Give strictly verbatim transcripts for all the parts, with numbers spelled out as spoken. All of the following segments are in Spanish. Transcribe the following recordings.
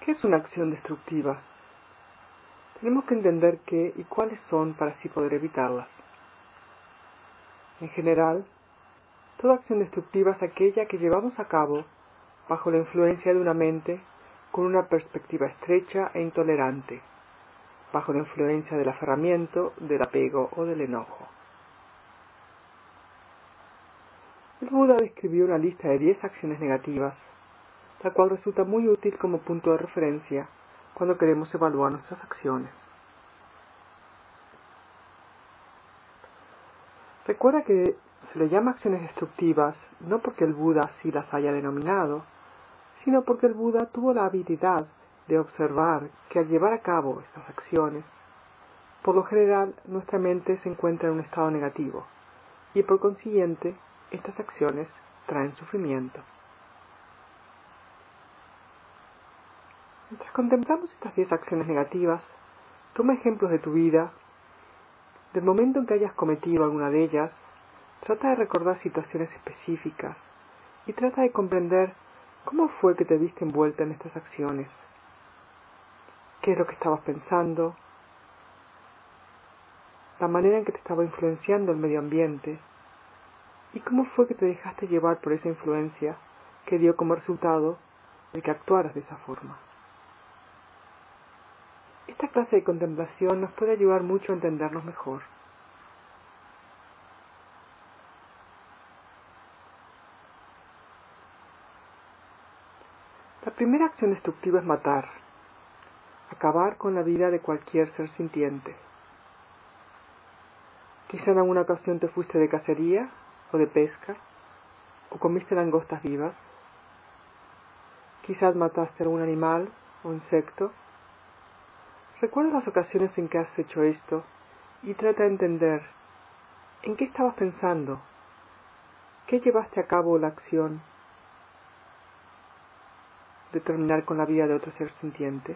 ¿Qué es una acción destructiva? Tenemos que entender qué y cuáles son para así poder evitarlas. En general, toda acción destructiva es aquella que llevamos a cabo bajo la influencia de una mente con una perspectiva estrecha e intolerante, bajo la influencia del aferramiento, del apego o del enojo. El Buda describió una lista de diez acciones negativas, la cual resulta muy útil como punto de referencia cuando queremos evaluar nuestras acciones. Recuerda que se le llama acciones destructivas no porque el Buda así las haya denominado, sino porque el Buda tuvo la habilidad de observar que al llevar a cabo estas acciones, por lo general nuestra mente se encuentra en un estado negativo, y por consiguiente estas acciones traen sufrimiento. Mientras contemplamos estas diez acciones negativas, toma ejemplos de tu vida. Del momento en que hayas cometido alguna de ellas, trata de recordar situaciones específicas y trata de comprender cómo fue que te viste envuelta en estas acciones. ¿Qué es lo que estabas pensando? La manera en que te estaba influenciando el medio ambiente. ¿Y cómo fue que te dejaste llevar por esa influencia que dio como resultado el que actuaras de esa forma? Esta clase de contemplación nos puede ayudar mucho a entendernos mejor. La primera acción destructiva es matar, acabar con la vida de cualquier ser sintiente. Quizá en alguna ocasión te fuiste de cacería o de pesca, o comiste langostas vivas. Quizás mataste a algún animal o insecto. Recuerda las ocasiones en que has hecho esto y trata de entender en qué estabas pensando, qué llevaste a cabo la acción de terminar con la vida de otro ser sintiente.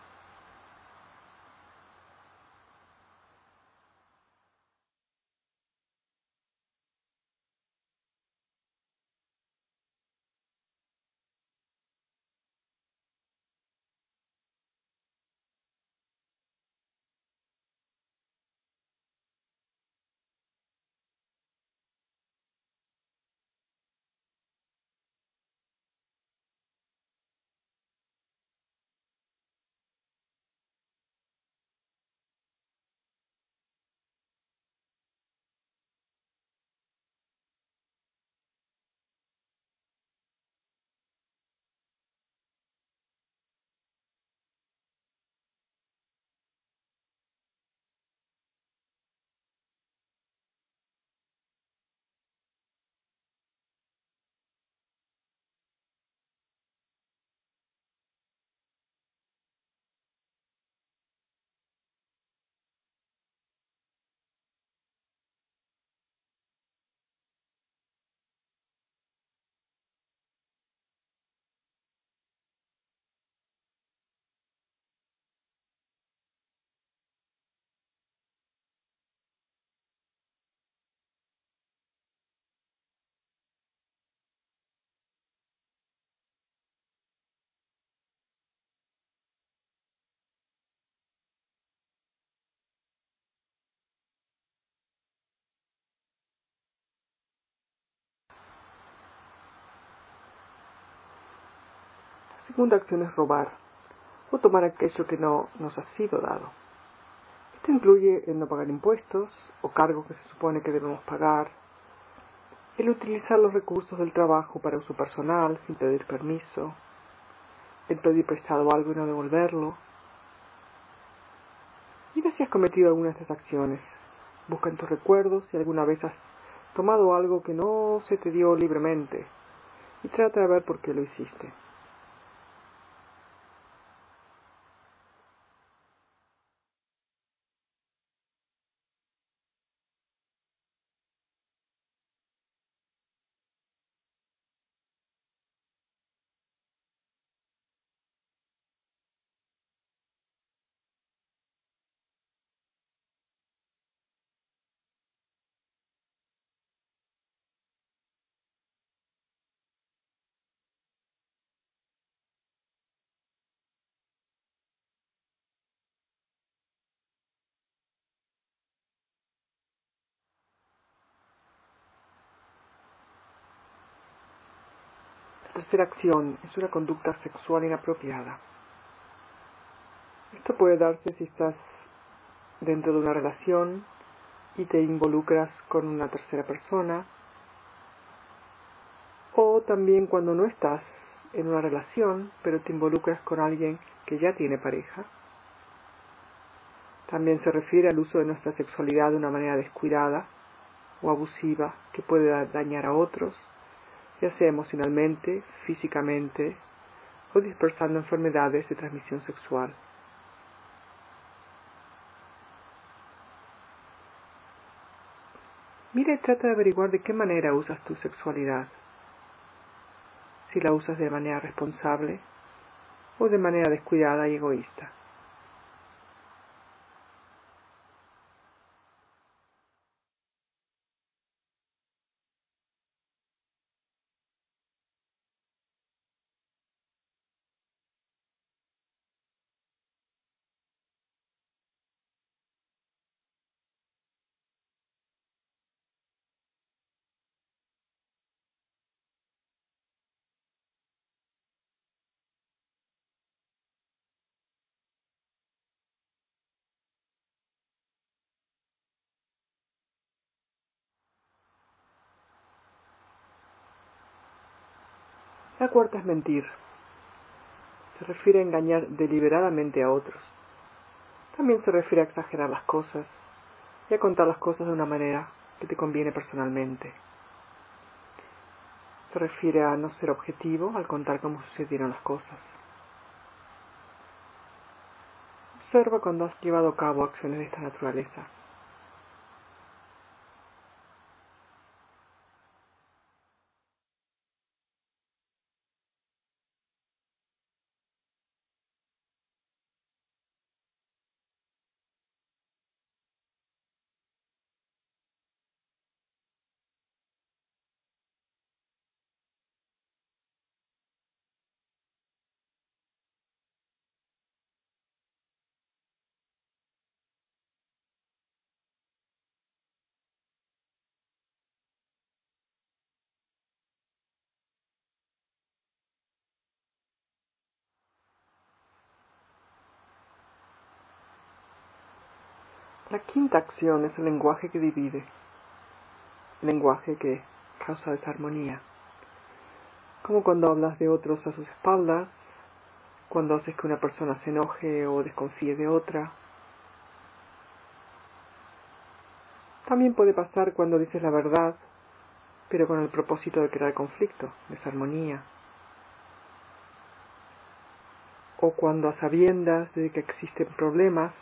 La segunda acción es robar, o tomar aquello que no nos ha sido dado. Esto incluye el no pagar impuestos o cargos que se supone que debemos pagar, el utilizar los recursos del trabajo para uso personal sin pedir permiso, el pedir prestado algo y no devolverlo. Mira si has cometido alguna de estas acciones. Busca en tus recuerdos si alguna vez has tomado algo que no se te dio libremente y trata de ver por qué lo hiciste. tercera acción es una conducta sexual inapropiada. Esto puede darse si estás dentro de una relación y te involucras con una tercera persona, o también cuando no estás en una relación, pero te involucras con alguien que ya tiene pareja. También se refiere al uso de nuestra sexualidad de una manera descuidada o abusiva que puede dañar a otros, ya sea emocionalmente, físicamente o dispersando enfermedades de transmisión sexual. Mira y trata de averiguar de qué manera usas tu sexualidad. Si la usas de manera responsable o de manera descuidada y egoísta. La cuarta es mentir. Se refiere a engañar deliberadamente a otros. También se refiere a exagerar las cosas y a contar las cosas de una manera que te conviene personalmente. Se refiere a no ser objetivo al contar cómo sucedieron las cosas. Observa cuando has llevado a cabo acciones de esta naturaleza. La quinta acción es el lenguaje que divide, el lenguaje que causa desarmonía, como cuando hablas de otros a sus espaldas, cuando haces que una persona se enoje o desconfíe de otra. También puede pasar cuando dices la verdad, pero con el propósito de crear conflicto, desarmonía. O cuando a sabiendas de que existen problemas,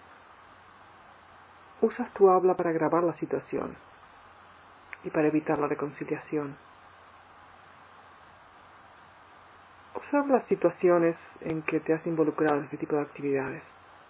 usas tu habla para agravar la situación y para evitar la reconciliación. Observa las situaciones en que te has involucrado en este tipo de actividades.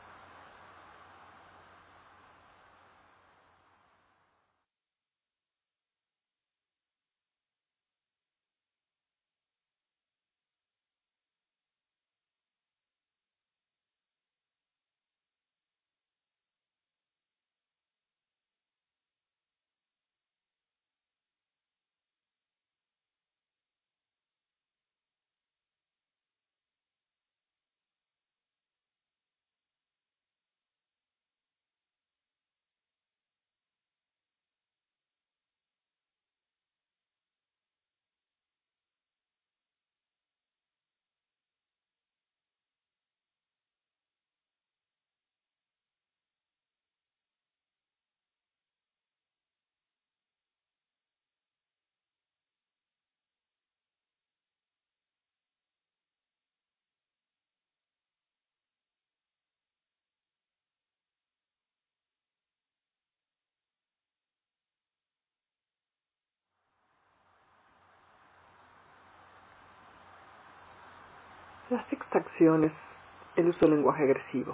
La sexta acción es el uso del lenguaje agresivo.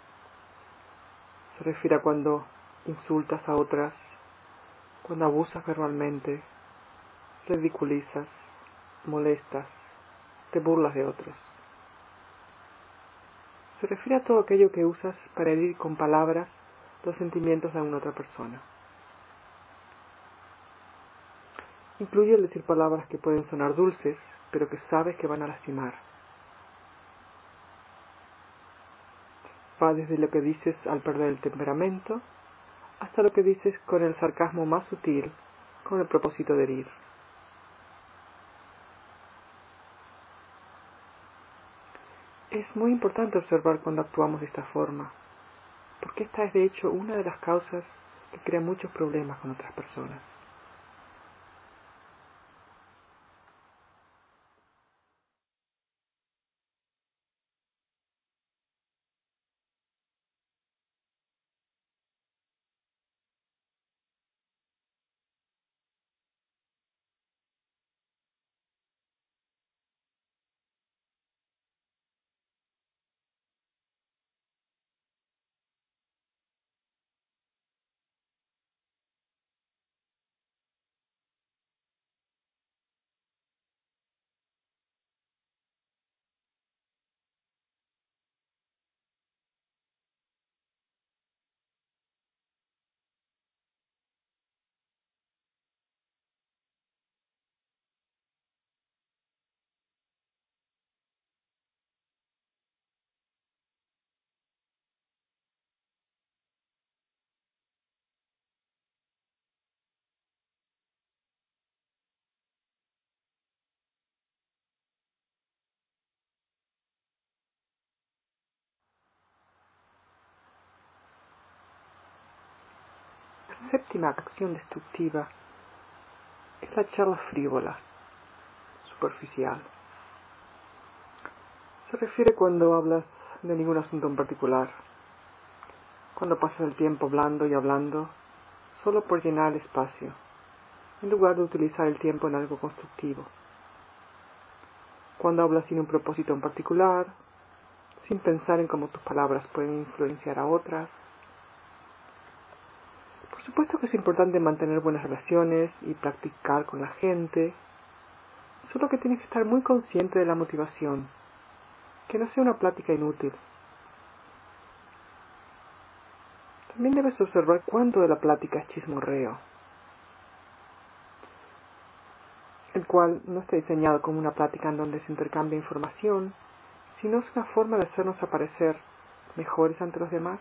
Se refiere a cuando insultas a otras, cuando abusas verbalmente, ridiculizas, molestas, te burlas de otros. Se refiere a todo aquello que usas para herir con palabras los sentimientos de alguna otra persona. Incluye el decir palabras que pueden sonar dulces, pero que sabes que van a lastimar. Va desde lo que dices al perder el temperamento, hasta lo que dices con el sarcasmo más sutil, con el propósito de herir. Es muy importante observar cuando actuamos de esta forma, porque esta es de hecho una de las causas que crea muchos problemas con otras personas. La séptima acción destructiva es la charla frívola, superficial. Se refiere cuando hablas de ningún asunto en particular, cuando pasas el tiempo hablando y hablando solo por llenar el espacio, en lugar de utilizar el tiempo en algo constructivo. Cuando hablas sin un propósito en particular, sin pensar en cómo tus palabras pueden influenciar a otras. Por supuesto que es importante mantener buenas relaciones y practicar con la gente, solo que tienes que estar muy consciente de la motivación, que no sea una plática inútil. También debes observar cuánto de la plática es chismorreo, el cual no está diseñado como una plática en donde se intercambia información, sino es una forma de hacernos aparecer mejores ante los demás.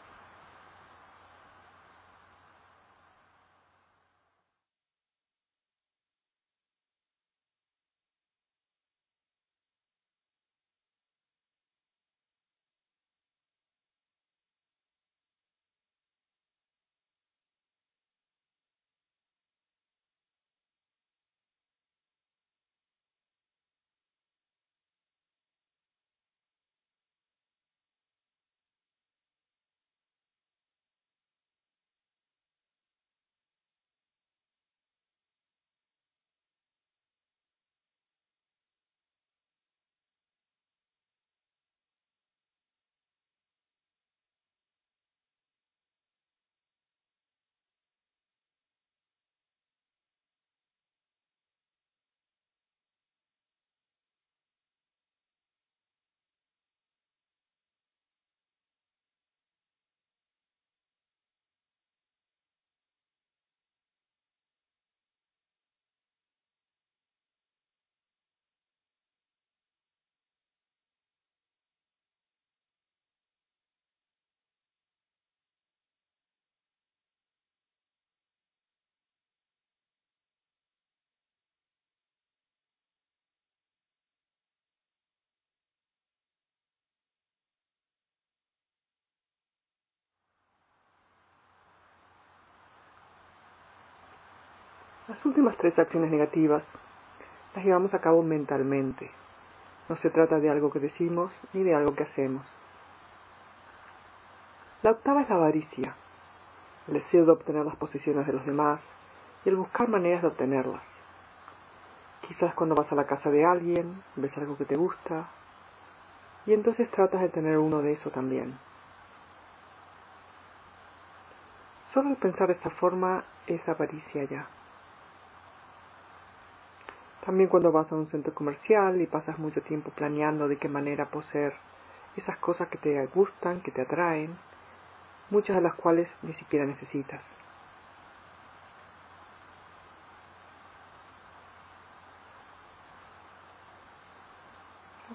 Las últimas tres acciones negativas las llevamos a cabo mentalmente. No se trata de algo que decimos ni de algo que hacemos. La octava es la avaricia, el deseo de obtener las posesiones de los demás y el buscar maneras de obtenerlas. Quizás cuando vas a la casa de alguien, ves algo que te gusta y entonces tratas de tener uno de eso también. Solo el pensar de esta forma es avaricia ya. También cuando vas a un centro comercial y pasas mucho tiempo planeando de qué manera poseer esas cosas que te gustan, que te atraen, muchas de las cuales ni siquiera necesitas.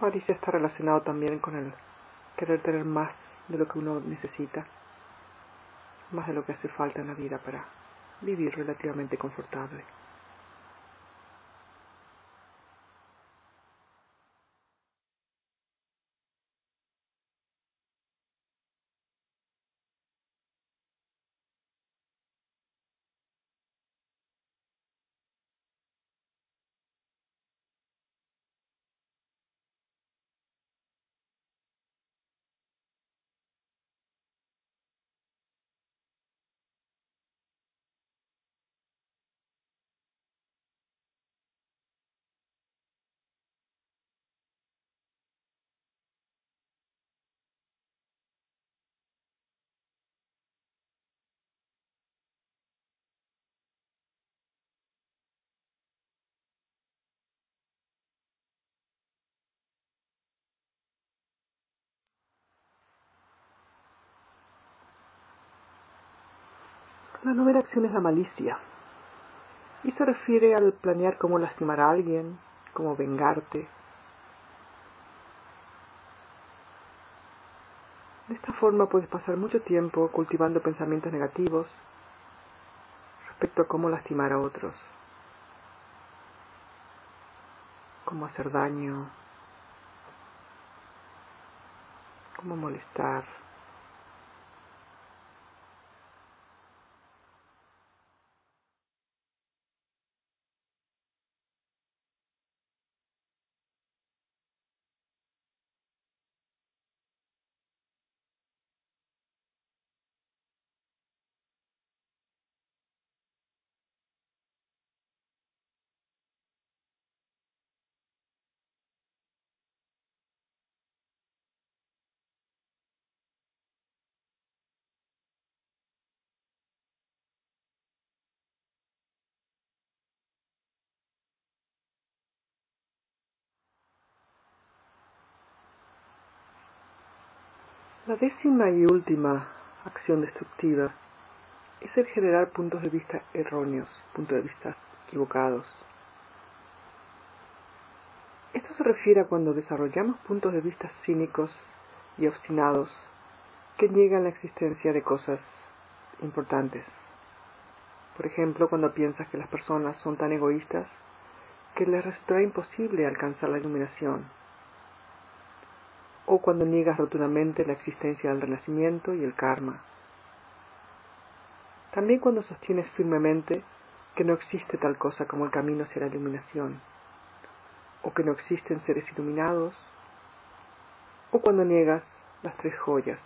avaricia está relacionado también con el querer tener más de lo que uno necesita, más de lo que hace falta en la vida para vivir relativamente confortable. La novena acción es la malicia, y se refiere al planear cómo lastimar a alguien, cómo vengarte. De esta forma puedes pasar mucho tiempo cultivando pensamientos negativos respecto a cómo lastimar a otros, cómo hacer daño, cómo molestar. La décima y última acción destructiva es el generar puntos de vista erróneos, puntos de vista equivocados. Esto se refiere a cuando desarrollamos puntos de vista cínicos y obstinados que niegan la existencia de cosas importantes. Por ejemplo, cuando piensas que las personas son tan egoístas que les resultará imposible alcanzar la iluminación, o cuando niegas rotundamente la existencia del renacimiento y el karma. También cuando sostienes firmemente que no existe tal cosa como el camino hacia la iluminación, o que no existen seres iluminados, o cuando niegas las tres joyas.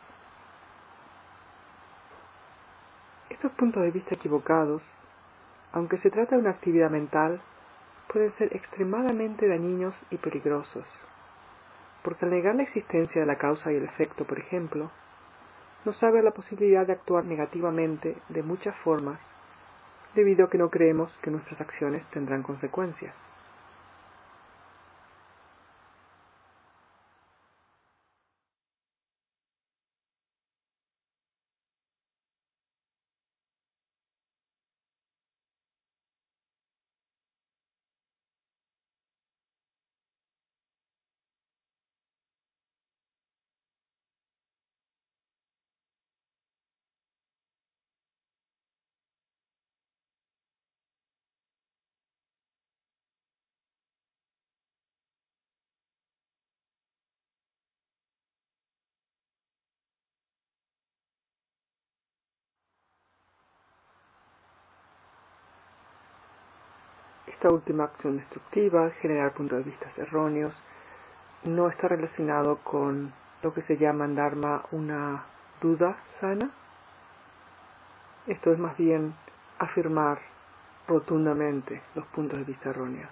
Estos puntos de vista equivocados, aunque se trata de una actividad mental, pueden ser extremadamente dañinos y peligrosos, porque al negar la existencia de la causa y el efecto, por ejemplo, nos abre la posibilidad de actuar negativamente de muchas formas, debido a que no creemos que nuestras acciones tendrán consecuencias. Esta última acción destructiva, generar puntos de vista erróneos, no está relacionado con lo que se llama en Dharma una duda sana. Esto es más bien afirmar rotundamente los puntos de vista erróneos.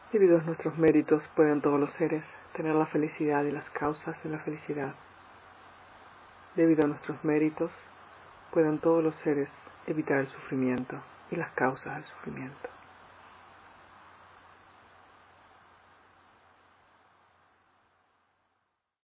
Debido a nuestros méritos pueden todos los seres tener la felicidad y las causas de la felicidad. Debido a nuestros méritos pueden todos los seres evitar el sufrimiento y las causas del sufrimiento.